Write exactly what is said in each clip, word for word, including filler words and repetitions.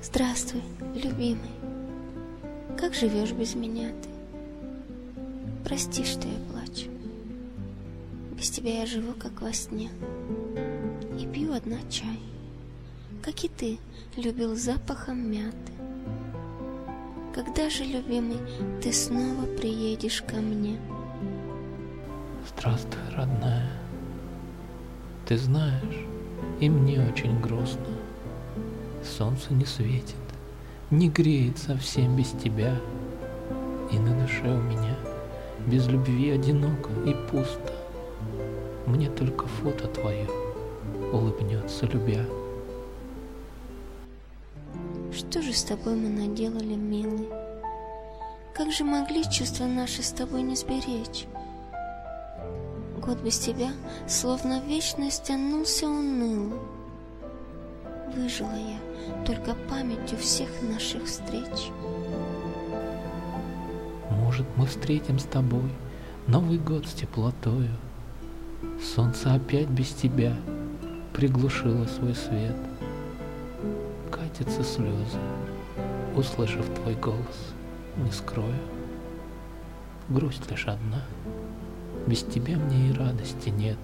Здравствуй, любимый. Как живешь без меня ты? Прости, что я плачу. Без тебя я живу, как во сне, и пью одна чай, как и ты любил запахом мяты. Когда же, любимый, ты снова приедешь ко мне? Здравствуй, родная. Ты знаешь, и мне очень грустно. Солнце не светит, не греет совсем без тебя. И на душе у меня без любви одиноко и пусто. Мне только фото твое улыбнется, любя. Что же с тобой мы наделали, милый? Как же могли чувства наши с тобой не сберечь? Год без тебя, словно вечность, тянулся уныло. Выжила я только памятью всех наших встреч. Может, мы встретим с тобой Новый год с теплотою. Солнце опять без тебя приглушило свой свет. Катятся слезы, услышав твой голос, не скрою. Грусть лишь одна, без тебя мне и радости нет.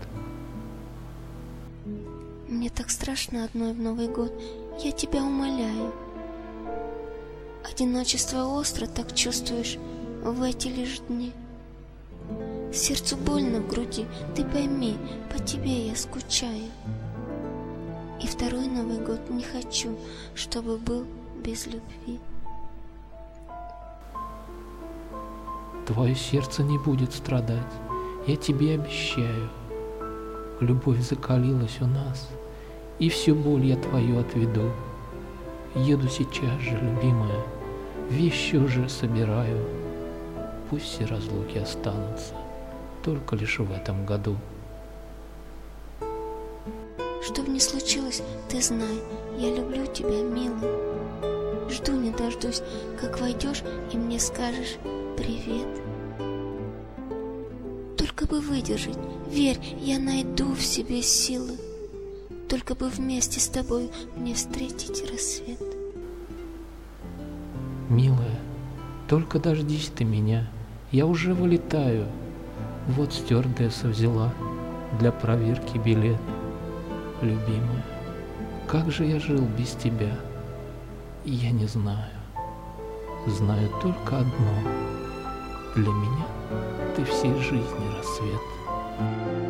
Мне так страшно одной в Новый год, я тебя умоляю. Одиночество остро так чувствуешь в эти лишь дни. Сердцу больно в груди, ты пойми, по тебе я скучаю. И второй Новый год не хочу, чтобы был без любви. Твое сердце не будет страдать, я тебе обещаю. Любовь закалилась у нас, и всю боль я твою отведу. Еду сейчас же, любимая, вещи уже собираю. Пусть все разлуки останутся, только лишь в этом году. Что бы ни случилось, ты знай, я люблю тебя, милый. Жду не дождусь, как войдешь и мне скажешь привет. Только бы выдержать, верь, я найду в себе силы. Только бы вместе с тобой мне встретить рассвет. Милая, только дождись ты меня, я уже вылетаю. Вот стюардесса взяла для проверки билет. Любимая, как же я жил без тебя? Я не знаю. Знаю только одно. Для меня ты всей жизни рассвет.